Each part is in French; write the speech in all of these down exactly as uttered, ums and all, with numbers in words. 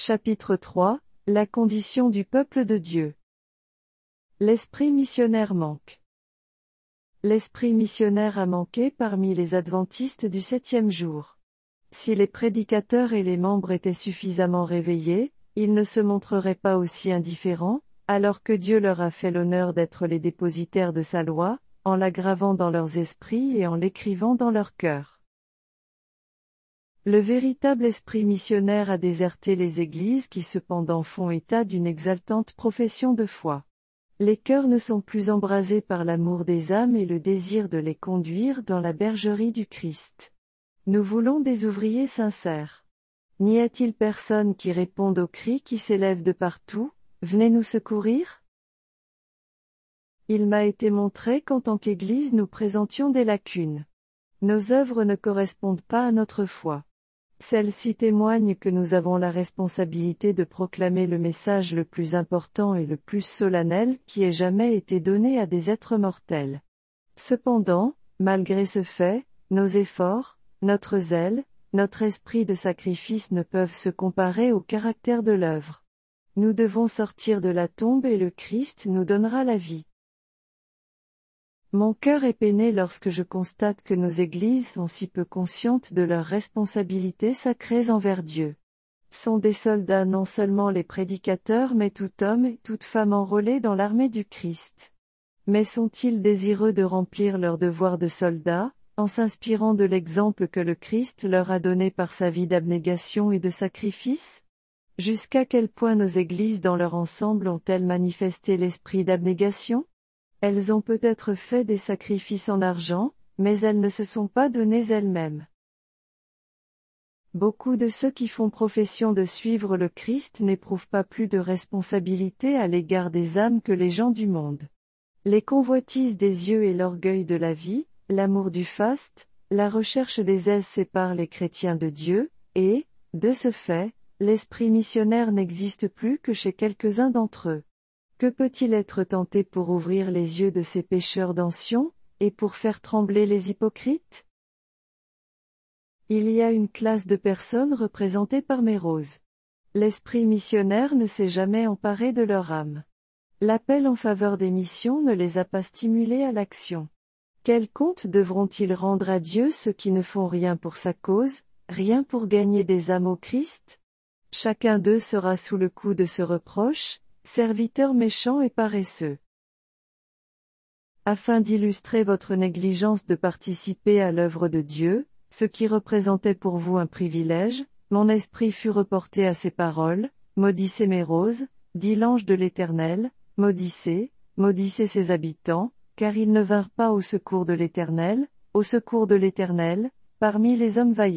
Chapitre trois, La condition du peuple de Dieu. L'esprit missionnaire manque. L'esprit missionnaire a manqué parmi les adventistes du septième jour. Si les prédicateurs et les membres étaient suffisamment réveillés, ils ne se montreraient pas aussi indifférents, alors que Dieu leur a fait l'honneur d'être les dépositaires de sa loi, en la gravant dans leurs esprits et en l'écrivant dans leurs cœurs. Le véritable esprit missionnaire a déserté les églises qui cependant font état d'une exaltante profession de foi. Les cœurs ne sont plus embrasés par l'amour des âmes et le désir de les conduire dans la bergerie du Christ. Nous voulons des ouvriers sincères. N'y a-t-il personne qui réponde aux cris qui s'élèvent de partout, « Venez nous secourir » Il m'a été montré qu'en tant qu'Église nous présentions des lacunes. Nos œuvres ne correspondent pas à notre foi. Celle-ci témoigne que nous avons la responsabilité de proclamer le message le plus important et le plus solennel qui ait jamais été donné à des êtres mortels. Cependant, malgré ce fait, nos efforts, notre zèle, notre esprit de sacrifice ne peuvent se comparer au caractère de l'œuvre. Nous devons sortir de la tombe et le Christ nous donnera la vie. Mon cœur est peiné lorsque je constate que nos églises sont si peu conscientes de leurs responsabilités sacrées envers Dieu. Sont des soldats non seulement les prédicateurs mais tout homme et toute femme enrôlés dans l'armée du Christ. Mais sont-ils désireux de remplir leur devoir de soldats, en s'inspirant de l'exemple que le Christ leur a donné par sa vie d'abnégation et de sacrifice? Jusqu'à quel point nos églises dans leur ensemble ont-elles manifesté l'esprit d'abnégation? Elles ont peut-être fait des sacrifices en argent, mais elles ne se sont pas données elles-mêmes. Beaucoup de ceux qui font profession de suivre le Christ n'éprouvent pas plus de responsabilité à l'égard des âmes que les gens du monde. Les convoitises des yeux et l'orgueil de la vie, l'amour du faste, la recherche des aises séparent les chrétiens de Dieu, et, de ce fait, l'esprit missionnaire n'existe plus que chez quelques-uns d'entre eux. Que peut-il être tenté pour ouvrir les yeux de ces pécheurs d'anciens, et pour faire trembler les hypocrites? Il y a une classe de personnes représentées par mes roses. L'esprit missionnaire ne s'est jamais emparé de leur âme. L'appel en faveur des missions ne les a pas stimulés à l'action. Quel compte devront-ils rendre à Dieu ceux qui ne font rien pour sa cause, rien pour gagner des âmes au Christ? Chacun d'eux sera sous le coup de ce reproche, serviteurs méchants et paresseux. Afin d'illustrer votre négligence de participer à l'œuvre de Dieu, ce qui représentait pour vous un privilège, mon esprit fut reporté à ces paroles, « Maudissez mes roses, dit l'ange de l'Éternel, maudissez, maudissez ses habitants, car ils ne vinrent pas au secours de l'Éternel, au secours de l'Éternel, parmi les hommes vaillants. »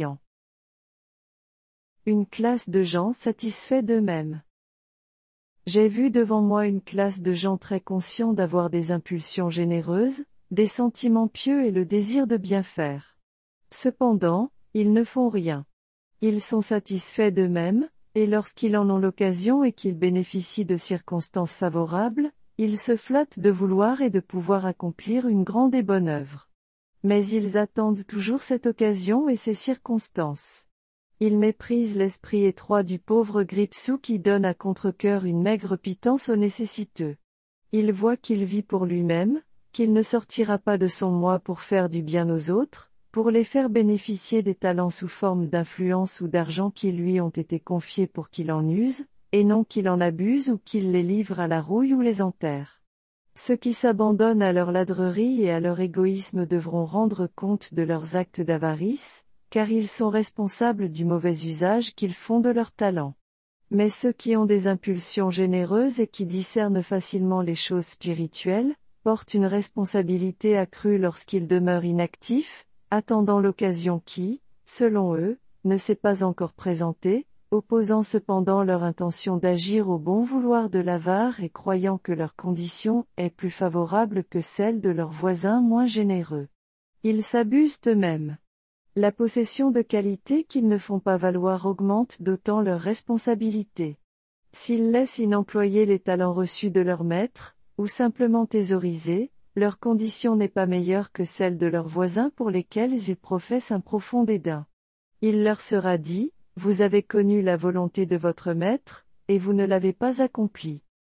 Une classe de gens satisfaits d'eux-mêmes. J'ai vu devant moi une classe de gens très conscients d'avoir des impulsions généreuses, des sentiments pieux et le désir de bien faire. Cependant, ils ne font rien. Ils sont satisfaits d'eux-mêmes, et lorsqu'ils en ont l'occasion et qu'ils bénéficient de circonstances favorables, ils se flattent de vouloir et de pouvoir accomplir une grande et bonne œuvre. Mais ils attendent toujours cette occasion et ces circonstances. Ils méprisent l'esprit étroit du pauvre Gripsou qui donne à contre-cœur une maigre pitance aux nécessiteux. Il voit qu'il vit pour lui-même, qu'il ne sortira pas de son moi pour faire du bien aux autres, pour les faire bénéficier des talents sous forme d'influence ou d'argent qui lui ont été confiés pour qu'il en use, et non qu'il en abuse ou qu'il les livre à la rouille ou les enterre. Ceux qui s'abandonnent à leur ladrerie et à leur égoïsme devront rendre compte de leurs actes d'avarice, car ils sont responsables du mauvais usage qu'ils font de leurs talents. Mais ceux qui ont des impulsions généreuses et qui discernent facilement les choses spirituelles, portent une responsabilité accrue lorsqu'ils demeurent inactifs, attendant l'occasion qui, selon eux, ne s'est pas encore présentée, opposant cependant leur intention d'agir au bon vouloir de l'avare et croyant que leur condition est plus favorable que celle de leurs voisins moins généreux. Ils s'abusent eux-mêmes. La possession de qualités qu'ils ne font pas valoir augmente d'autant leur responsabilité. S'ils laissent inemployer les talents reçus de leur maître, ou simplement thésaurisés, leur condition n'est pas meilleure que celle de leurs voisins pour lesquels ils professent un profond dédain. Il leur sera dit, Vous avez connu la volonté de votre maître, et vous ne l'avez pas accomplie.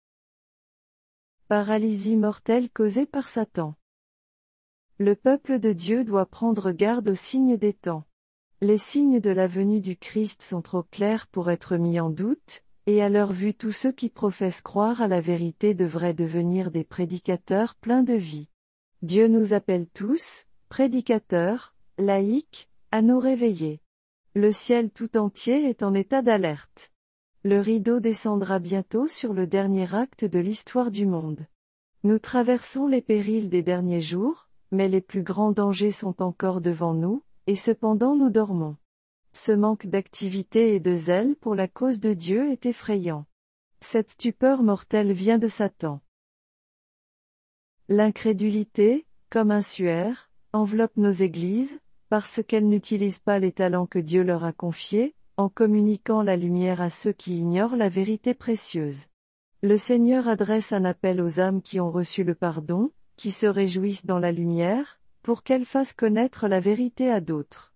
Paralysie mortelle causée par Satan. Le peuple de Dieu doit prendre garde aux signes des temps. Les signes de la venue du Christ sont trop clairs pour être mis en doute, et à leur vue tous ceux qui professent croire à la vérité devraient devenir des prédicateurs pleins de vie. Dieu nous appelle tous, prédicateurs, laïcs, à nous réveiller. Le ciel tout entier est en état d'alerte. Le rideau descendra bientôt sur le dernier acte de l'histoire du monde. Nous traversons les périls des derniers jours, mais les plus grands dangers sont encore devant nous, et cependant nous dormons. Ce manque d'activité et de zèle pour la cause de Dieu est effrayant. Cette stupeur mortelle vient de Satan. L'incrédulité, comme un suaire, enveloppe nos églises, parce qu'elles n'utilisent pas les talents que Dieu leur a confiés, en communiquant la lumière à ceux qui ignorent la vérité précieuse. Le Seigneur adresse un appel aux âmes qui ont reçu le pardon, qui se réjouissent dans la lumière, pour qu'elles fassent connaître la vérité à d'autres.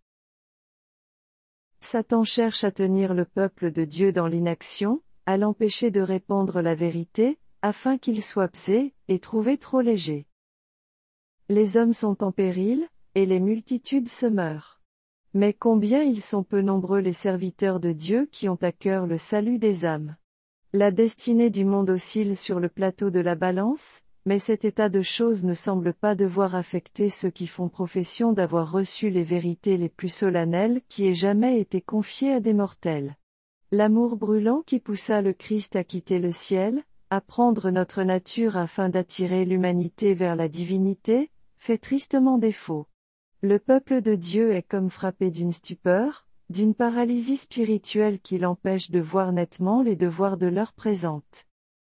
Satan cherche à tenir le peuple de Dieu dans l'inaction, à l'empêcher de répandre la vérité, afin qu'il soit pesé, et trouvé trop léger. Les hommes sont en péril, et les multitudes se meurent. Mais combien ils sont peu nombreux les serviteurs de Dieu qui ont à cœur le salut des âmes. La destinée du monde oscille sur le plateau de la balance, mais cet état de choses ne semble pas devoir affecter ceux qui font profession d'avoir reçu les vérités les plus solennelles qui aient jamais été confiées à des mortels. L'amour brûlant qui poussa le Christ à quitter le ciel, à prendre notre nature afin d'attirer l'humanité vers la divinité, fait tristement défaut. Le peuple de Dieu est comme frappé d'une stupeur, d'une paralysie spirituelle qui l'empêche de voir nettement les devoirs de l'heure présente.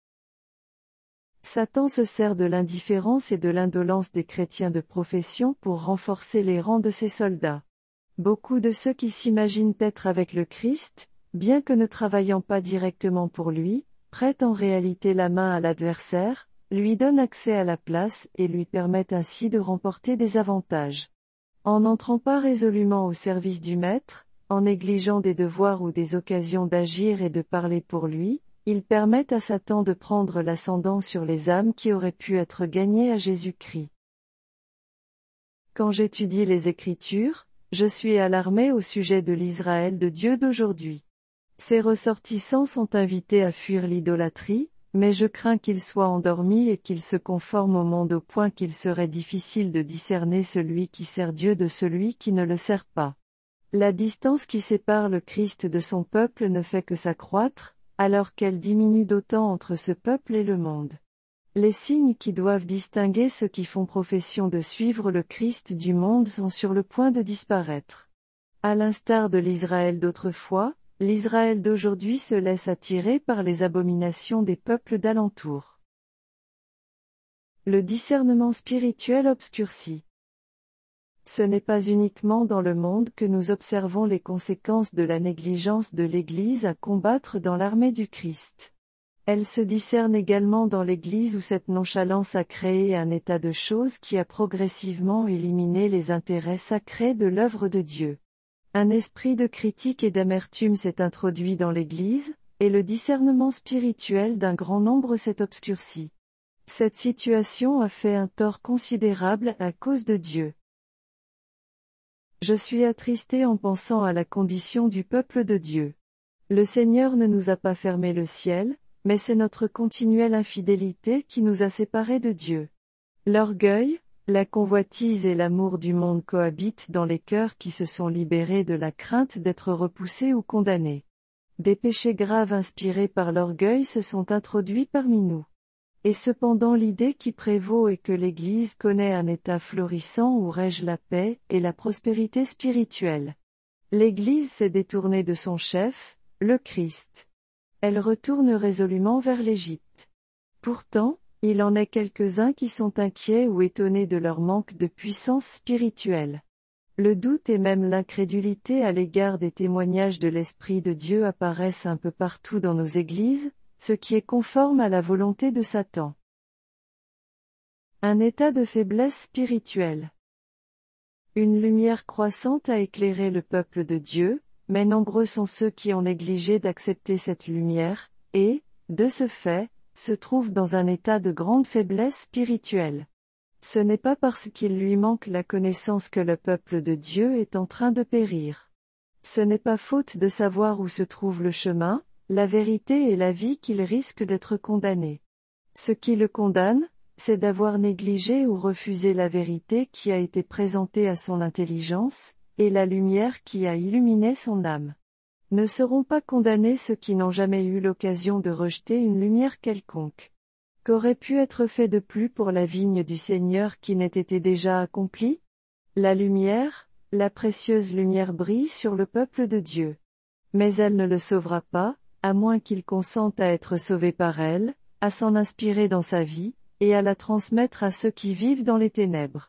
Satan se sert de l'indifférence et de l'indolence des chrétiens de profession pour renforcer les rangs de ses soldats. Beaucoup de ceux qui s'imaginent être avec le Christ, bien que ne travaillant pas directement pour lui, prêtent en réalité la main à l'adversaire, lui donnent accès à la place et lui permettent ainsi de remporter des avantages. En n'entrant pas résolument au service du Maître, en négligeant des devoirs ou des occasions d'agir et de parler pour lui, ils permettent à Satan de prendre l'ascendant sur les âmes qui auraient pu être gagnées à Jésus-Christ. Quand j'étudie les Écritures, je suis alarmé au sujet de l'Israël de Dieu d'aujourd'hui. Ses ressortissants sont invités à fuir l'idolâtrie, mais je crains qu'ils soient endormis et qu'ils se conforment au monde au point qu'il serait difficile de discerner celui qui sert Dieu de celui qui ne le sert pas. La distance qui sépare le Christ de son peuple ne fait que s'accroître, alors qu'elle diminue d'autant entre ce peuple et le monde. Les signes qui doivent distinguer ceux qui font profession de suivre le Christ du monde sont sur le point de disparaître. À l'instar de l'Israël d'autrefois, l'Israël d'aujourd'hui se laisse attirer par les abominations des peuples d'alentour. Le discernement spirituel obscurci. Ce n'est pas uniquement dans le monde que nous observons les conséquences de la négligence de l'Église à combattre dans l'armée du Christ. Elle se discerne également dans l'Église où cette nonchalance a créé un état de choses qui a progressivement éliminé les intérêts sacrés de l'œuvre de Dieu. Un esprit de critique et d'amertume s'est introduit dans l'Église, et le discernement spirituel d'un grand nombre s'est obscurci. Cette situation a fait un tort considérable à cause de Dieu. Je suis attristé en pensant à la condition du peuple de Dieu. Le Seigneur ne nous a pas fermé le ciel, mais c'est notre continuelle infidélité qui nous a séparés de Dieu. L'orgueil, la convoitise et l'amour du monde cohabitent dans les cœurs qui se sont libérés de la crainte d'être repoussés ou condamnés. Des péchés graves inspirés par l'orgueil se sont introduits parmi nous. Et cependant l'idée qui prévaut est que l'Église connaît un état florissant où règne la paix et la prospérité spirituelle. L'Église s'est détournée de son chef, le Christ. Elle retourne résolument vers l'Égypte. Pourtant, il en est quelques-uns qui sont inquiets ou étonnés de leur manque de puissance spirituelle. Le doute et même l'incrédulité à l'égard des témoignages de l'Esprit de Dieu apparaissent un peu partout dans nos églises, ce qui est conforme à la volonté de Satan. Un état de faiblesse spirituelle. Une lumière croissante a éclairé le peuple de Dieu, mais nombreux sont ceux qui ont négligé d'accepter cette lumière, et, de ce fait, se trouvent dans un état de grande faiblesse spirituelle. Ce n'est pas parce qu'il lui manque la connaissance que le peuple de Dieu est en train de périr. Ce n'est pas faute de savoir où se trouve le chemin, la vérité et la vie qu'il risque d'être condamné. Ce qui le condamne, c'est d'avoir négligé ou refusé la vérité qui a été présentée à son intelligence, et la lumière qui a illuminé son âme. Ne seront pas condamnés ceux qui n'ont jamais eu l'occasion de rejeter une lumière quelconque. Qu'aurait pu être fait de plus pour la vigne du Seigneur qui n'ait été déjà accomplie? La lumière, la précieuse lumière brille sur le peuple de Dieu. Mais elle ne le sauvera pas, à moins qu'il consente à être sauvé par elle, à s'en inspirer dans sa vie, et à la transmettre à ceux qui vivent dans les ténèbres.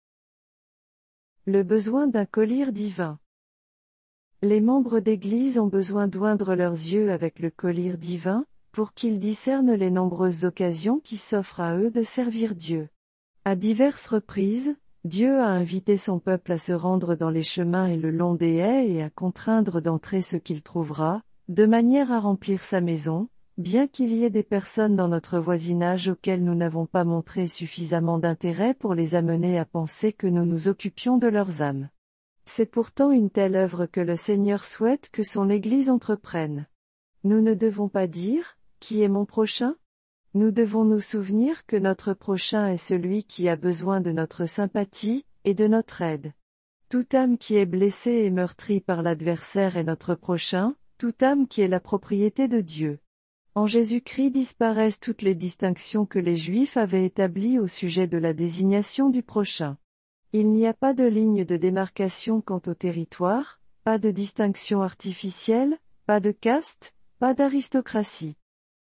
Le besoin d'un collyre divin. Les membres d'Église ont besoin d'oindre leurs yeux avec le collyre divin, pour qu'ils discernent les nombreuses occasions qui s'offrent à eux de servir Dieu. À diverses reprises, Dieu a invité son peuple à se rendre dans les chemins et le long des haies et à contraindre d'entrer ce qu'il trouvera, de manière à remplir sa maison, bien qu'il y ait des personnes dans notre voisinage auxquelles nous n'avons pas montré suffisamment d'intérêt pour les amener à penser que nous nous occupions de leurs âmes. C'est pourtant une telle œuvre que le Seigneur souhaite que son Église entreprenne. Nous ne devons pas dire, « Qui est mon prochain ?» Nous devons nous souvenir que notre prochain est celui qui a besoin de notre sympathie, et de notre aide. Toute âme qui est blessée et meurtrie par l'adversaire est notre prochain, toute âme qui est la propriété de Dieu. En Jésus-Christ disparaissent toutes les distinctions que les Juifs avaient établies au sujet de la désignation du prochain. Il n'y a pas de ligne de démarcation quant au territoire, pas de distinction artificielle, pas de caste, pas d'aristocratie.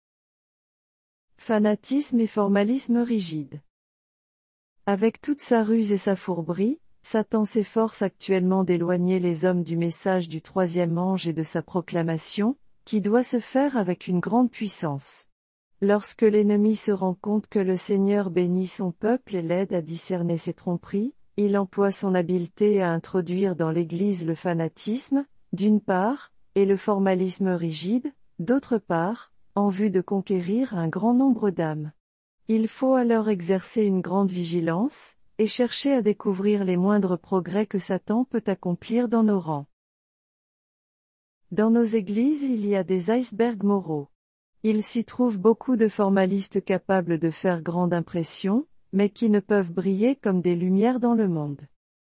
Fanatisme et formalisme rigide. Avec toute sa ruse et sa fourberie, Satan s'efforce actuellement d'éloigner les hommes du message du troisième ange et de sa proclamation, qui doit se faire avec une grande puissance. Lorsque l'ennemi se rend compte que le Seigneur bénit son peuple et l'aide à discerner ses tromperies, il emploie son habileté à introduire dans l'Église le fanatisme, d'une part, et le formalisme rigide, d'autre part, en vue de conquérir un grand nombre d'âmes. Il faut alors exercer une grande vigilance, et chercher à découvrir les moindres progrès que Satan peut accomplir dans nos rangs. Dans nos églises il y a des icebergs moraux. Il s'y trouve beaucoup de formalistes capables de faire grande impression, mais qui ne peuvent briller comme des lumières dans le monde.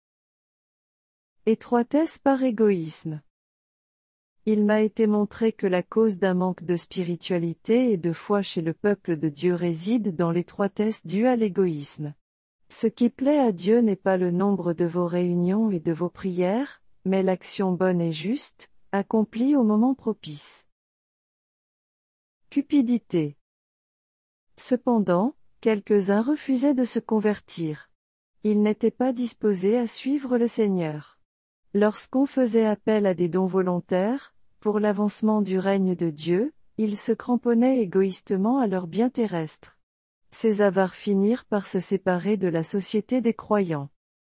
Étroitesse par égoïsme. Il m'a été montré que la cause d'un manque de spiritualité et de foi chez le peuple de Dieu réside dans l'étroitesse due à l'égoïsme. Ce qui plaît à Dieu n'est pas le nombre de vos réunions et de vos prières, mais l'action bonne et juste, accomplie au moment propice. Cupidité. Cependant, quelques-uns refusaient de se convertir. Ils n'étaient pas disposés à suivre le Seigneur. Lorsqu'on faisait appel à des dons volontaires, pour l'avancement du règne de Dieu, ils se cramponnaient égoïstement à leurs biens terrestres. Ces avares finirent par se séparer de la société des croyants.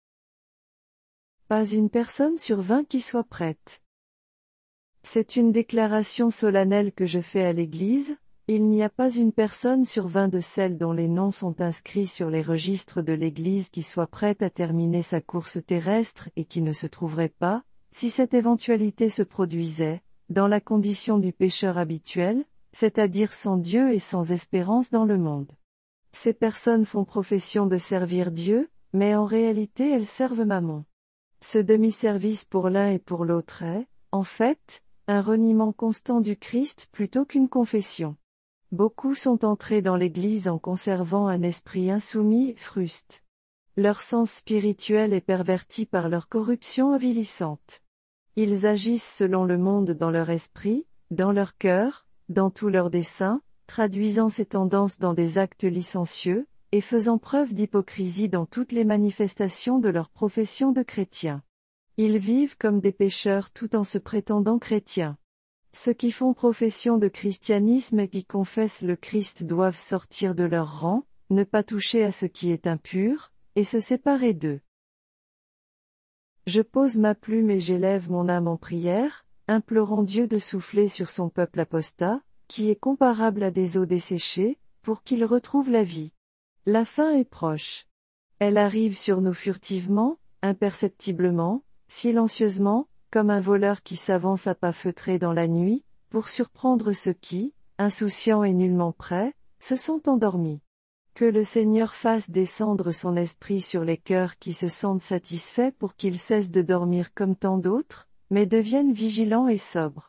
Pas une personne sur vingt qui soit prête. C'est une déclaration solennelle que je fais à l'Église, il n'y a pas une personne sur vingt de celles dont les noms sont inscrits sur les registres de l'Église qui soit prête à terminer sa course terrestre et qui ne se trouverait pas, si cette éventualité se produisait, dans la condition du pécheur habituel, c'est-à-dire sans Dieu et sans espérance dans le monde. Ces personnes font profession de servir Dieu, mais en réalité elles servent Mammon. Ce demi-service pour l'un et pour l'autre est, en fait, un reniement constant du Christ plutôt qu'une confession. Beaucoup sont entrés dans l'Église en conservant un esprit insoumis et fruste. Leur sens spirituel est perverti par leur corruption avilissante. Ils agissent selon le monde dans leur esprit, dans leur cœur, dans tous leurs desseins, traduisant ces tendances dans des actes licencieux, et faisant preuve d'hypocrisie dans toutes les manifestations de leur profession de chrétiens. Ils vivent comme des pécheurs tout en se prétendant chrétiens. Ceux qui font profession de christianisme et qui confessent le Christ doivent sortir de leur rang, ne pas toucher à ce qui est impur, et se séparer d'eux. Je pose ma plume et j'élève mon âme en prière, implorant Dieu de souffler sur son peuple apostat, qui est comparable à des eaux desséchées, pour qu'il retrouve la vie. La fin est proche. Elle arrive sur nous furtivement, imperceptiblement, silencieusement, comme un voleur qui s'avance à pas feutrés dans la nuit, pour surprendre ceux qui, insouciants et nullement prêts, se sont endormis. Que le Seigneur fasse descendre son esprit sur les cœurs qui se sentent satisfaits pour qu'ils cessent de dormir comme tant d'autres, mais deviennent vigilants et sobres.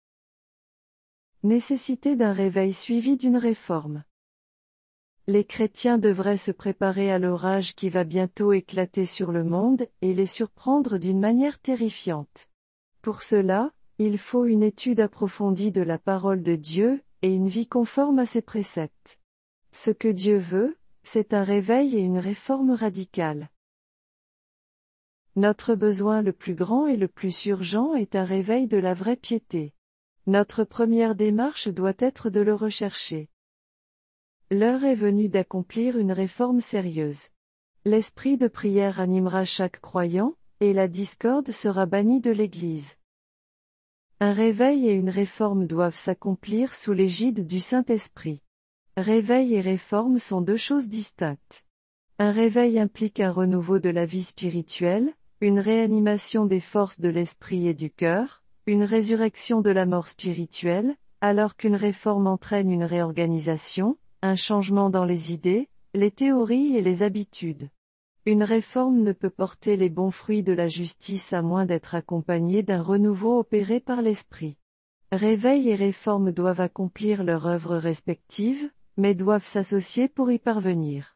Nécessité d'un réveil suivi d'une réforme. Les chrétiens devraient se préparer à l'orage qui va bientôt éclater sur le monde et les surprendre d'une manière terrifiante. Pour cela, il faut une étude approfondie de la parole de Dieu, et une vie conforme à ses préceptes. Ce que Dieu veut, c'est un réveil et une réforme radicale. Notre besoin le plus grand et le plus urgent est un réveil de la vraie piété. Notre première démarche doit être de le rechercher. L'heure est venue d'accomplir une réforme sérieuse. L'esprit de prière animera chaque croyant, et la discorde sera bannie de l'Église. Un réveil et une réforme doivent s'accomplir sous l'égide du Saint-Esprit. Réveil et réforme sont deux choses distinctes. Un réveil implique un renouveau de la vie spirituelle, une réanimation des forces de l'esprit et du cœur, une résurrection de la mort spirituelle, alors qu'une réforme entraîne une réorganisation, un changement dans les idées, les théories et les habitudes. Une réforme ne peut porter les bons fruits de la justice à moins d'être accompagnée d'un renouveau opéré par l'esprit. Réveil et réforme doivent accomplir leur œuvre respective, mais doivent s'associer pour y parvenir.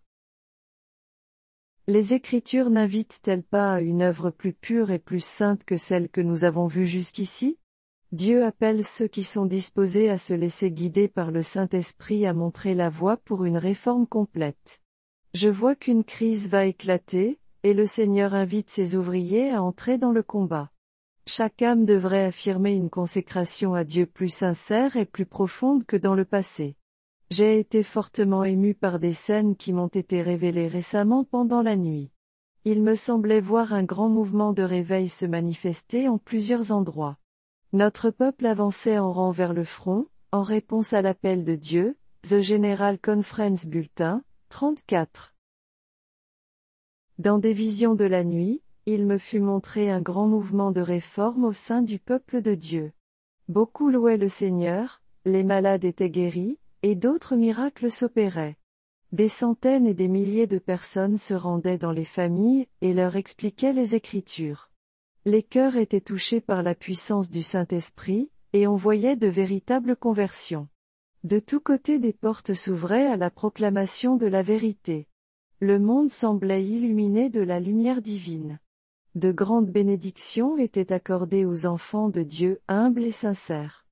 Les Écritures n'invitent-elles pas à une œuvre plus pure et plus sainte que celle que nous avons vue jusqu'ici? Dieu appelle ceux qui sont disposés à se laisser guider par le Saint-Esprit à montrer la voie pour une réforme complète. Je vois qu'une crise va éclater, et le Seigneur invite ses ouvriers à entrer dans le combat. Chaque âme devrait affirmer une consécration à Dieu plus sincère et plus profonde que dans le passé. J'ai été fortement ému par des scènes qui m'ont été révélées récemment pendant la nuit. Il me semblait voir un grand mouvement de réveil se manifester en plusieurs endroits. Notre peuple avançait en rang vers le front, en réponse à l'appel de Dieu, The General Conference Bulletin, trente-quatre. Dans des visions de la nuit, il me fut montré un grand mouvement de réforme au sein du peuple de Dieu. Beaucoup louaient le Seigneur, les malades étaient guéris, et d'autres miracles s'opéraient. Des centaines et des milliers de personnes se rendaient dans les familles, et leur expliquaient les Écritures. Les cœurs étaient touchés par la puissance du Saint-Esprit, et on voyait de véritables conversions. De tous côtés des portes s'ouvraient à la proclamation de la vérité. Le monde semblait illuminé de la lumière divine. De grandes bénédictions étaient accordées aux enfants de Dieu humbles et sincères.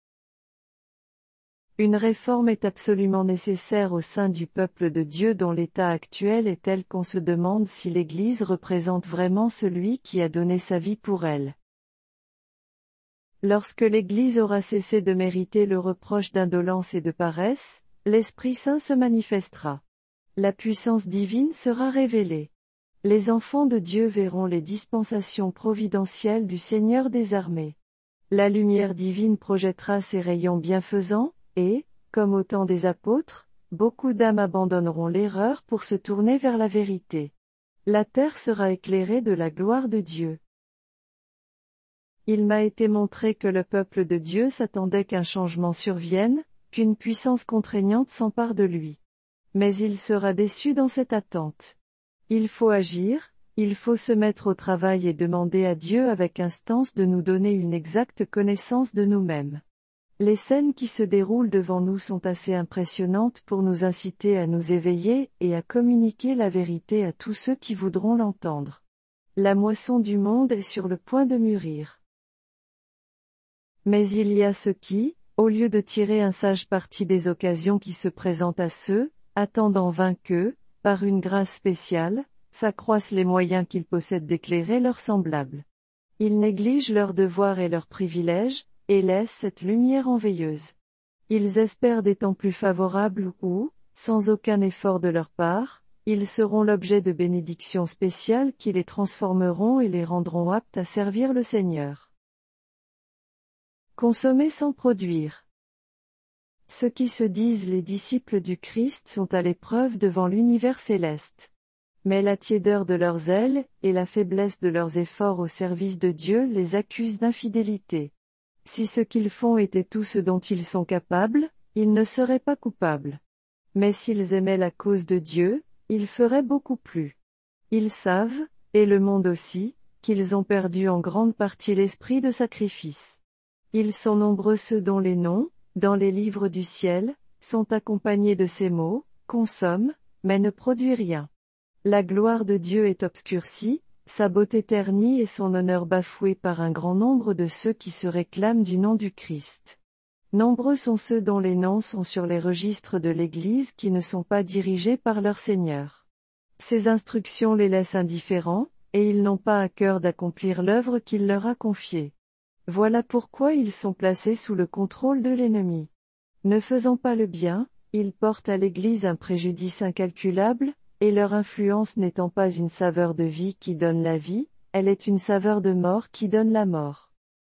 Une réforme est absolument nécessaire au sein du peuple de Dieu dont l'état actuel est tel qu'on se demande si l'Église représente vraiment celui qui a donné sa vie pour elle. Lorsque l'Église aura cessé de mériter le reproche d'indolence et de paresse, l'Esprit Saint se manifestera. La puissance divine sera révélée. Les enfants de Dieu verront les dispensations providentielles du Seigneur des armées. La lumière divine projettera ses rayons bienfaisants, et, comme au temps des apôtres, beaucoup d'âmes abandonneront l'erreur pour se tourner vers la vérité. La terre sera éclairée de la gloire de Dieu. Il m'a été montré que le peuple de Dieu s'attendait qu'un changement survienne, qu'une puissance contraignante s'empare de lui. Mais il sera déçu dans cette attente. Il faut agir, il faut se mettre au travail et demander à Dieu avec instance de nous donner une exacte connaissance de nous-mêmes. Les scènes qui se déroulent devant nous sont assez impressionnantes pour nous inciter à nous éveiller et à communiquer la vérité à tous ceux qui voudront l'entendre. La moisson du monde est sur le point de mûrir. Mais il y a ceux qui, au lieu de tirer un sage parti des occasions qui se présentent à ceux, attendant vain que, par une grâce spéciale, s'accroissent les moyens qu'ils possèdent d'éclairer leurs semblables. Ils négligent leurs devoirs et leurs privilèges, et laissent cette lumière enveilleuse. Ils espèrent des temps plus favorables où, sans aucun effort de leur part, ils seront l'objet de bénédictions spéciales qui les transformeront et les rendront aptes à servir le Seigneur. Consommer sans produire. Ceux qui se disent les disciples du Christ sont à l'épreuve devant l'univers céleste. Mais la tiédeur de leurs ailes, et la faiblesse de leurs efforts au service de Dieu les accusent d'infidélité. Si ce qu'ils font était tout ce dont ils sont capables, ils ne seraient pas coupables. Mais s'ils aimaient la cause de Dieu, ils feraient beaucoup plus. Ils savent, et le monde aussi, qu'ils ont perdu en grande partie l'esprit de sacrifice. Ils sont nombreux ceux dont les noms, dans les livres du ciel, sont accompagnés de ces mots, consomme, mais ne produit rien. La gloire de Dieu est obscurcie, sa beauté ternie et son honneur bafoué par un grand nombre de ceux qui se réclament du nom du Christ. Nombreux sont ceux dont les noms sont sur les registres de l'Église qui ne sont pas dirigés par leur Seigneur. Ces instructions les laissent indifférents, et ils n'ont pas à cœur d'accomplir l'œuvre qu'il leur a confiée. Voilà pourquoi ils sont placés sous le contrôle de l'ennemi. Ne faisant pas le bien, ils portent à l'Église un préjudice incalculable, et leur influence n'étant pas une saveur de vie qui donne la vie, elle est une saveur de mort qui donne la mort.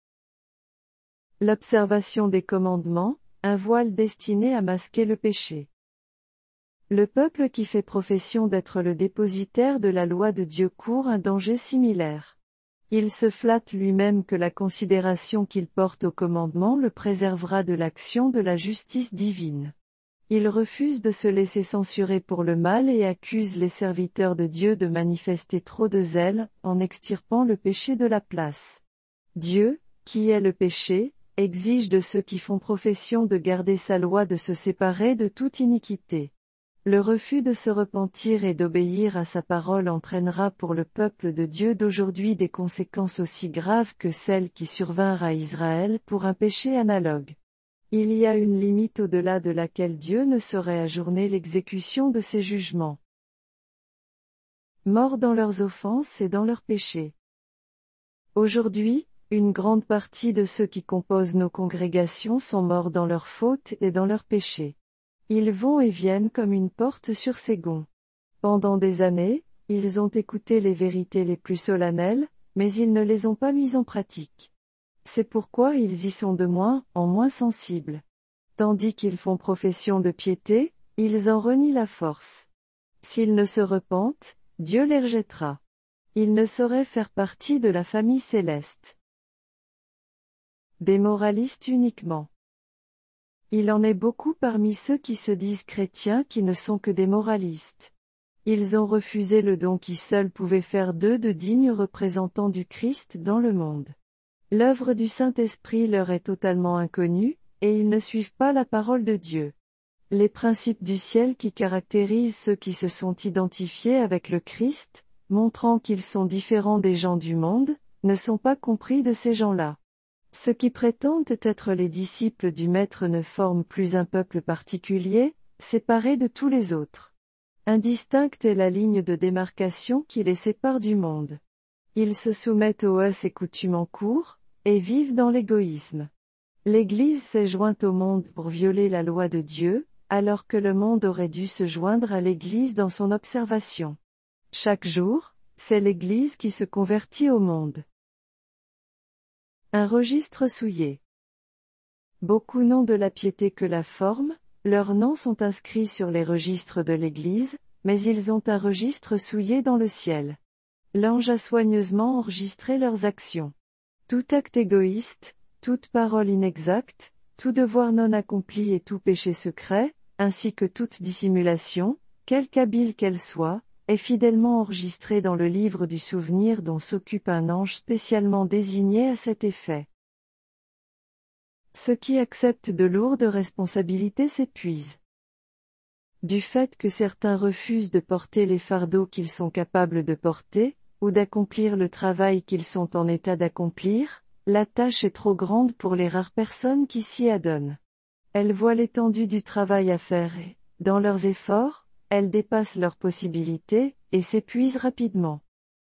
L'observation des commandements, un voile destiné à masquer le péché. Le peuple qui fait profession d'être le dépositaire de la loi de Dieu court un danger similaire. Il se flatte lui-même que la considération qu'il porte au commandement le préservera de l'action de la justice divine. Il refuse de se laisser censurer pour le mal et accuse les serviteurs de Dieu de manifester trop de zèle, en extirpant le péché de la place. Dieu, qui est le péché, exige de ceux qui font profession de garder sa loi de se séparer de toute iniquité. Le refus de se repentir et d'obéir à sa parole entraînera pour le peuple de Dieu d'aujourd'hui des conséquences aussi graves que celles qui survinrent à Israël pour un péché analogue. Il y a une limite au-delà de laquelle Dieu ne saurait ajourner l'exécution de ses jugements. Morts dans leurs offenses et dans leurs péchés. Aujourd'hui, une grande partie de ceux qui composent nos congrégations sont morts dans leurs fautes et dans leurs péchés. Ils vont et viennent comme une porte sur ses gonds. Pendant des années, ils ont écouté les vérités les plus solennelles, mais ils ne les ont pas mises en pratique. C'est pourquoi ils y sont de moins en moins sensibles. Tandis qu'ils font profession de piété, ils en renient la force. S'ils ne se repentent, Dieu les rejettera. Ils ne sauraient faire partie de la famille céleste. Des moralistes uniquement. Il en est beaucoup parmi ceux qui se disent chrétiens qui ne sont que des moralistes. Ils ont refusé le don qui seul pouvait faire d'eux de dignes représentants du Christ dans le monde. L'œuvre du Saint-Esprit leur est totalement inconnue, et ils ne suivent pas la parole de Dieu. Les principes du ciel qui caractérisent ceux qui se sont identifiés avec le Christ, montrant qu'ils sont différents des gens du monde, ne sont pas compris de ces gens-là. Ceux qui prétendent être les disciples du Maître ne forment plus un peuple particulier, séparé de tous les autres. Indistincte est la ligne de démarcation qui les sépare du monde. Ils se soumettent aux us et coutumes en cours, et vivent dans l'égoïsme. L'Église s'est jointe au monde pour violer la loi de Dieu, alors que le monde aurait dû se joindre à l'Église dans son observation. Chaque jour, c'est l'Église qui se convertit au monde. Un registre souillé. Beaucoup n'ont de la piété que la forme, leurs noms sont inscrits sur les registres de l'Église, mais ils ont un registre souillé dans le ciel. L'ange a soigneusement enregistré leurs actions. Tout acte égoïste, toute parole inexacte, tout devoir non accompli et tout péché secret, ainsi que toute dissimulation, quelque habile qu'elle soit, est fidèlement enregistré dans le livre du souvenir dont s'occupe un ange spécialement désigné à cet effet. Ceux qui acceptent de lourdes responsabilités s'épuisent. Du fait que certains refusent de porter les fardeaux qu'ils sont capables de porter, ou d'accomplir le travail qu'ils sont en état d'accomplir, la tâche est trop grande pour les rares personnes qui s'y adonnent. Elles voient l'étendue du travail à faire et, dans leurs efforts, elles dépassent leurs possibilités, et s'épuisent rapidement.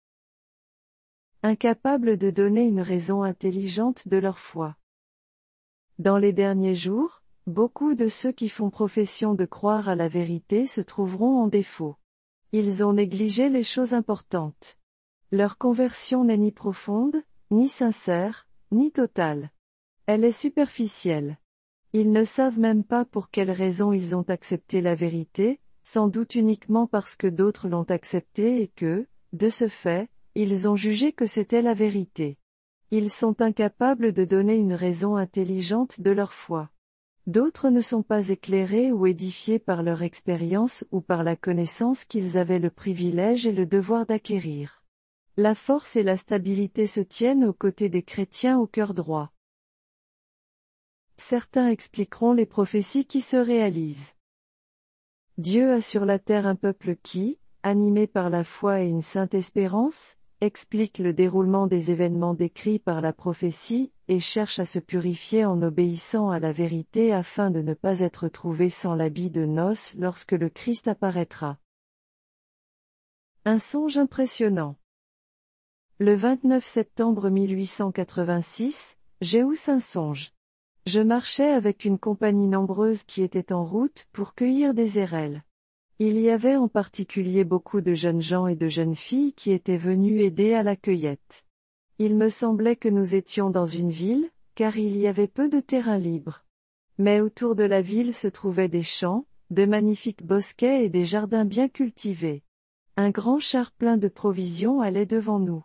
Incapables de donner une raison intelligente de leur foi. Dans les derniers jours, beaucoup de ceux qui font profession de croire à la vérité se trouveront en défaut. Ils ont négligé les choses importantes. Leur conversion n'est ni profonde, ni sincère, ni totale. Elle est superficielle. Ils ne savent même pas pour quelle raison ils ont accepté la vérité, sans doute uniquement parce que d'autres l'ont acceptée et que, de ce fait, ils ont jugé que c'était la vérité. Ils sont incapables de donner une raison intelligente de leur foi. D'autres ne sont pas éclairés ou édifiés par leur expérience ou par la connaissance qu'ils avaient le privilège et le devoir d'acquérir. La force et la stabilité se tiennent aux côtés des chrétiens au cœur droit. Certains expliqueront les prophéties qui se réalisent. Dieu a sur la terre un peuple qui, animé par la foi et une sainte espérance, explique le déroulement des événements décrits par la prophétie, et cherche à se purifier en obéissant à la vérité afin de ne pas être trouvé sans l'habit de noces lorsque le Christ apparaîtra. Un songe impressionnant. Le vingt-neuf septembre mille huit cent quatre-vingt-six, j'ai eu un songe. Je marchais avec une compagnie nombreuse qui était en route pour cueillir des érelles. Il y avait en particulier beaucoup de jeunes gens et de jeunes filles qui étaient venus aider à la cueillette. Il me semblait que nous étions dans une ville, car il y avait peu de terrain libre. Mais autour de la ville se trouvaient des champs, de magnifiques bosquets et des jardins bien cultivés. Un grand char plein de provisions allait devant nous.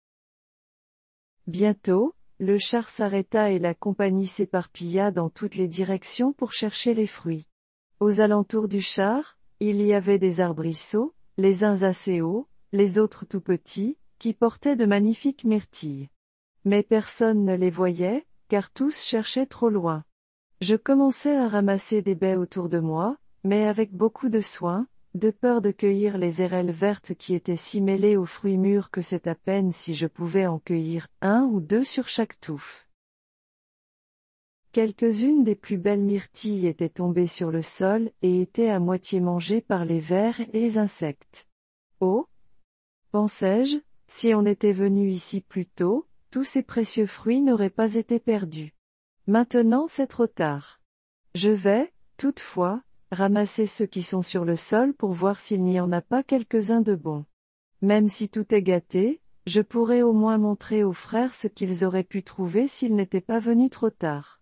Bientôt, le char s'arrêta et la compagnie s'éparpilla dans toutes les directions pour chercher les fruits. Aux alentours du char, il y avait des arbrisseaux, les uns assez hauts, les autres tout petits, qui portaient de magnifiques myrtilles. Mais personne ne les voyait, car tous cherchaient trop loin. Je commençai à ramasser des baies autour de moi, mais avec beaucoup de soin, de peur de cueillir les érelles vertes qui étaient si mêlées aux fruits mûrs que c'est à peine si je pouvais en cueillir un ou deux sur chaque touffe. Quelques-unes des plus belles myrtilles étaient tombées sur le sol et étaient à moitié mangées par les vers et les insectes. Oh! Pensais-je, si on était venu ici plus tôt, tous ces précieux fruits n'auraient pas été perdus. Maintenant c'est trop tard. Je vais, toutefois, ramasser ceux qui sont sur le sol pour voir s'il n'y en a pas quelques-uns de bons. Même si tout est gâté, je pourrais au moins montrer aux frères ce qu'ils auraient pu trouver s'ils n'étaient pas venus trop tard.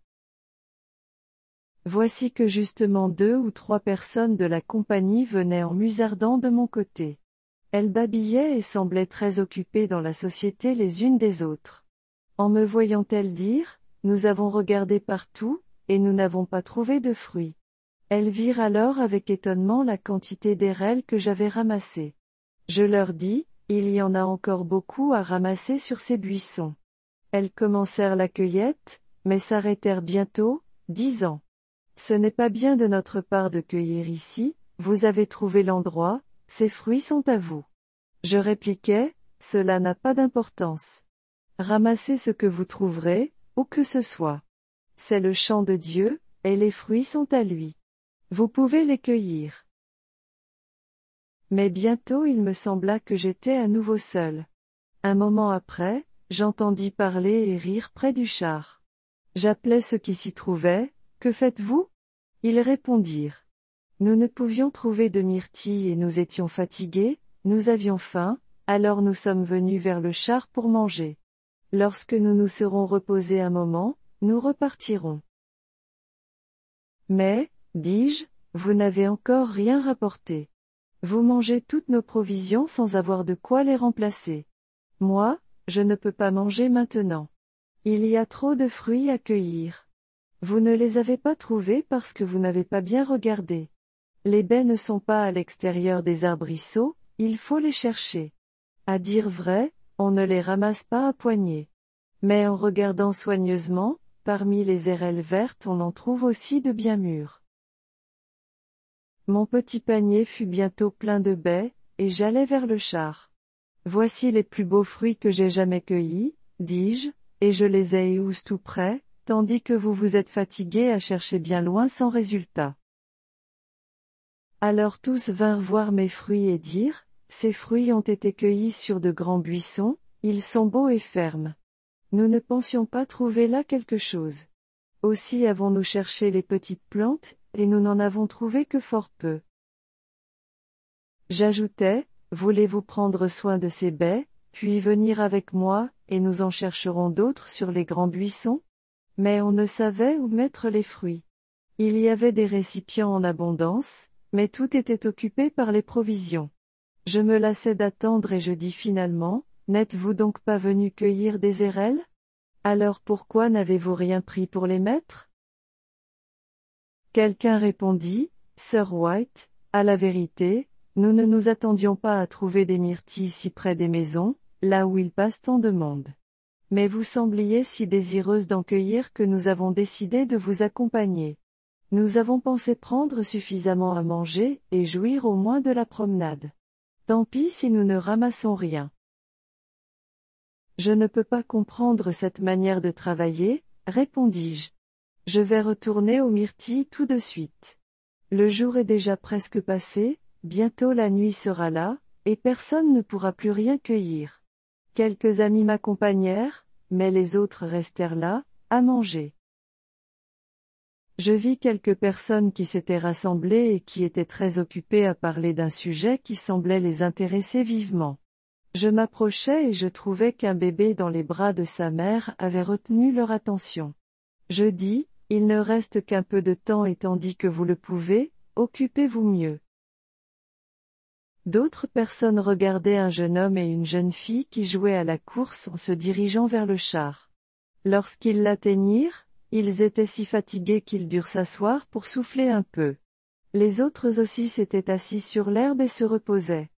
Voici que justement deux ou trois personnes de la compagnie venaient en musardant de mon côté. Elles babillaient et semblaient très occupées dans la société les unes des autres. En me voyant-elles dire, « Nous avons regardé partout, et nous n'avons pas trouvé de fruits. » Elles virent alors avec étonnement la quantité d'érelles que j'avais ramassées. Je leur dis, « Il y en a encore beaucoup à ramasser sur ces buissons. » Elles commencèrent la cueillette, mais s'arrêtèrent bientôt, disant, « Ce n'est pas bien de notre part de cueillir ici, vous avez trouvé l'endroit, ces fruits sont à vous. » Je répliquai, « Cela n'a pas d'importance. Ramassez ce que vous trouverez, où que ce soit. C'est le champ de Dieu, et les fruits sont à lui. Vous pouvez les cueillir. » Mais bientôt il me sembla que j'étais à nouveau seul. Un moment après, j'entendis parler et rire près du char. J'appelai ceux qui s'y trouvaient, « Que faites-vous » Ils répondirent. Nous ne pouvions trouver de myrtilles et nous étions fatigués, nous avions faim, alors nous sommes venus vers le char pour manger. Lorsque nous nous serons reposés un moment, nous repartirons. Mais, dis-je, vous n'avez encore rien rapporté. Vous mangez toutes nos provisions sans avoir de quoi les remplacer. Moi, je ne peux pas manger maintenant. Il y a trop de fruits à cueillir. Vous ne les avez pas trouvés parce que vous n'avez pas bien regardé. Les baies ne sont pas à l'extérieur des arbrisseaux, il faut les chercher. À dire vrai, on ne les ramasse pas à poignées. Mais en regardant soigneusement, parmi les érelles vertes on en trouve aussi de bien mûres. Mon petit panier fut bientôt plein de baies, et j'allai vers le char. Voici les plus beaux fruits que j'ai jamais cueillis, dis-je, et je les ai tous tout près, tandis que vous vous êtes fatigués à chercher bien loin sans résultat. Alors tous vinrent voir mes fruits et dirent, « Ces fruits ont été cueillis sur de grands buissons, ils sont beaux et fermes. Nous ne pensions pas trouver là quelque chose. Aussi avons-nous cherché les petites plantes, et nous n'en avons trouvé que fort peu. » J'ajoutai, « Voulez-vous prendre soin de ces baies, puis venir avec moi, et nous en chercherons d'autres sur les grands buissons ? Mais on ne savait où mettre les fruits. Il y avait des récipients en abondance, mais tout était occupé par les provisions. Je me lassai d'attendre et je dis finalement, n'êtes-vous donc pas venu cueillir des érelles? Alors pourquoi n'avez-vous rien pris pour les mettre? Quelqu'un répondit, Sir White, à la vérité, nous ne nous attendions pas à trouver des myrtilles si près des maisons, là où il passe tant de monde. Mais vous sembliez si désireuse d'en cueillir que nous avons décidé de vous accompagner. Nous avons pensé prendre suffisamment à manger, et jouir au moins de la promenade. Tant pis si nous ne ramassons rien. Je ne peux pas comprendre cette manière de travailler, répondis-je. Je vais retourner aux myrtilles tout de suite. Le jour est déjà presque passé, bientôt la nuit sera là, et personne ne pourra plus rien cueillir. Quelques amis m'accompagnèrent, mais les autres restèrent là, à manger. Je vis quelques personnes qui s'étaient rassemblées et qui étaient très occupées à parler d'un sujet qui semblait les intéresser vivement. Je m'approchai et je trouvai qu'un bébé dans les bras de sa mère avait retenu leur attention. Je dis, il ne reste qu'un peu de temps et tandis que vous le pouvez, occupez-vous mieux. D'autres personnes regardaient un jeune homme et une jeune fille qui jouaient à la course en se dirigeant vers le char. Lorsqu'ils l'atteignirent, ils étaient si fatigués qu'ils durent s'asseoir pour souffler un peu. Les autres aussi s'étaient assis sur l'herbe et se reposaient.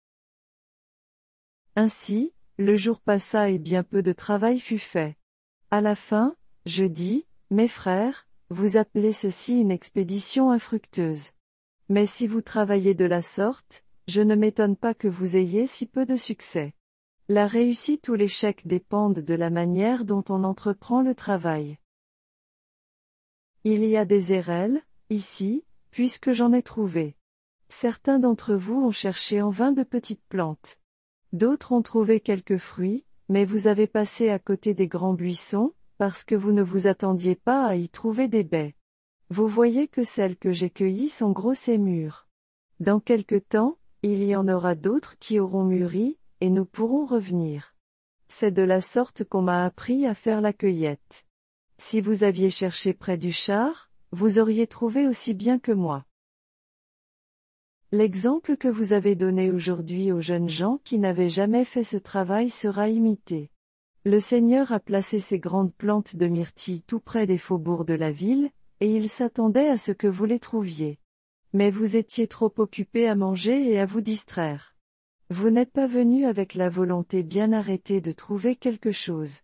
Ainsi, le jour passa et bien peu de travail fut fait. À la fin, je dis, mes frères, vous appelez ceci une expédition infructueuse. Mais si vous travaillez de la sorte, je ne m'étonne pas que vous ayez si peu de succès. La réussite ou l'échec dépendent de la manière dont on entreprend le travail. Il y a des érelles, ici, puisque j'en ai trouvé. Certains d'entre vous ont cherché en vain de petites plantes. D'autres ont trouvé quelques fruits, mais vous avez passé à côté des grands buissons, parce que vous ne vous attendiez pas à y trouver des baies. Vous voyez que celles que j'ai cueillies sont grosses et mûres. Dans quelque temps, il y en aura d'autres qui auront mûri, et nous pourrons revenir. C'est de la sorte qu'on m'a appris à faire la cueillette. Si vous aviez cherché près du char, vous auriez trouvé aussi bien que moi. L'exemple que vous avez donné aujourd'hui aux jeunes gens qui n'avaient jamais fait ce travail sera imité. Le Seigneur a placé ces grandes plantes de myrtille tout près des faubourgs de la ville, et il s'attendait à ce que vous les trouviez. Mais vous étiez trop occupés à manger et à vous distraire. Vous n'êtes pas venus avec la volonté bien arrêtée de trouver quelque chose.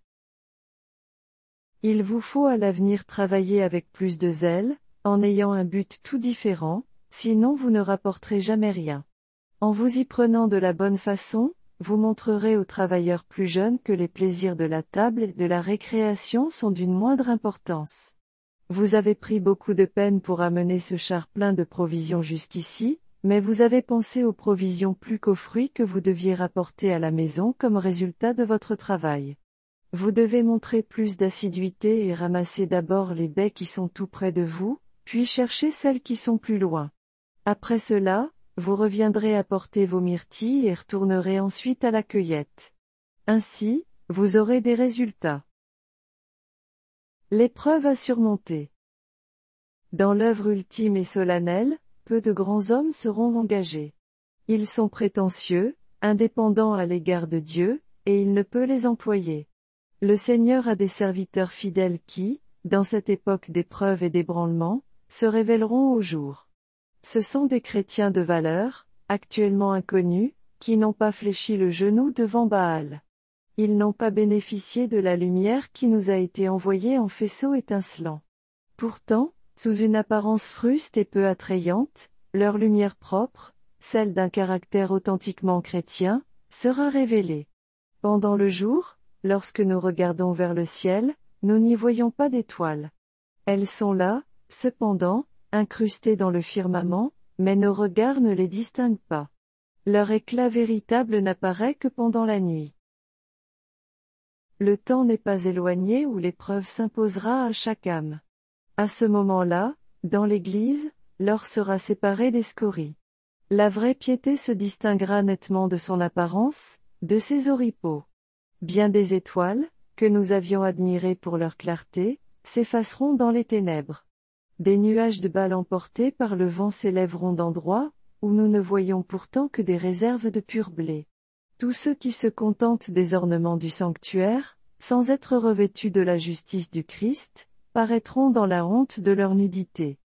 Il vous faut à l'avenir travailler avec plus de zèle, en ayant un but tout différent, sinon vous ne rapporterez jamais rien. En vous y prenant de la bonne façon, vous montrerez aux travailleurs plus jeunes que les plaisirs de la table et de la récréation sont d'une moindre importance. Vous avez pris beaucoup de peine pour amener ce char plein de provisions jusqu'ici, mais vous avez pensé aux provisions plus qu'aux fruits que vous deviez rapporter à la maison comme résultat de votre travail. Vous devez montrer plus d'assiduité et ramasser d'abord les baies qui sont tout près de vous, puis chercher celles qui sont plus loin. Après cela, vous reviendrez apporter vos myrtilles et retournerez ensuite à la cueillette. Ainsi, vous aurez des résultats. L'épreuve à surmonter. Dans l'œuvre ultime et solennelle, peu de grands hommes seront engagés. Ils sont prétentieux, indépendants à l'égard de Dieu, et il ne peut les employer. Le Seigneur a des serviteurs fidèles qui, dans cette époque d'épreuves et d'ébranlements, se révéleront au jour. Ce sont des chrétiens de valeur, actuellement inconnus, qui n'ont pas fléchi le genou devant Baal. Ils n'ont pas bénéficié de la lumière qui nous a été envoyée en faisceau étincelant. Pourtant, sous une apparence fruste et peu attrayante, leur lumière propre, celle d'un caractère authentiquement chrétien, sera révélée. Pendant le jour, lorsque nous regardons vers le ciel, nous n'y voyons pas d'étoiles. Elles sont là, cependant, incrustées dans le firmament, mais nos regards ne les distinguent pas. Leur éclat véritable n'apparaît que pendant la nuit. Le temps n'est pas éloigné où l'épreuve s'imposera à chaque âme. À ce moment-là, dans l'Église, l'or sera séparé des scories. La vraie piété se distinguera nettement de son apparence, de ses oripeaux. Bien des étoiles, que nous avions admirées pour leur clarté, s'effaceront dans les ténèbres. Des nuages de balles emportés par le vent s'élèveront d'endroits, où nous ne voyons pourtant que des réserves de pur blé. Tous ceux qui se contentent des ornements du sanctuaire, sans être revêtus de la justice du Christ, paraîtront dans la honte de leur nudité.